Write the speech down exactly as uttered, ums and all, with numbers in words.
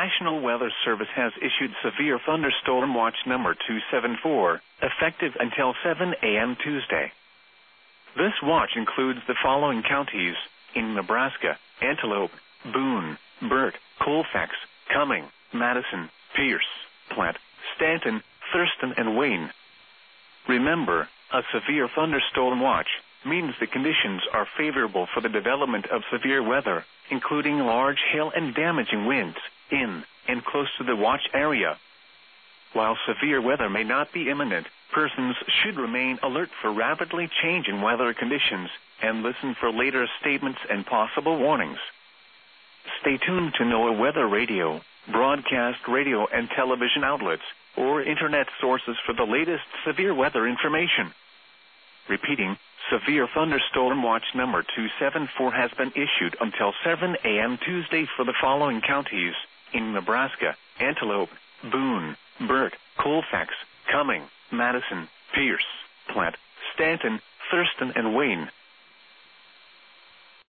National Weather Service has issued Severe Thunderstorm Watch number two seven four, effective until seven a m Tuesday. This watch includes the following counties in Nebraska: Antelope, Boone, Burt, Colfax, Cumming, Madison, Pierce, Platte, Stanton, Thurston, and Wayne. Remember, a severe thunderstorm watch means the conditions are favorable for the development of severe weather, including large hail and damaging winds in and close to the watch area. While severe weather may not be imminent, persons should remain alert for rapidly changing weather conditions and listen for later statements and possible warnings. Stay tuned to NOAA Weather Radio, broadcast radio and television outlets, or internet sources for the latest severe weather information. Repeating, Severe Thunderstorm Watch number two seven four has been issued until seven a m Tuesday for the following counties in Nebraska: Antelope, Boone, Burt, Colfax, Cumming, Madison, Pierce, Platte, Stanton, Thurston, and Wayne.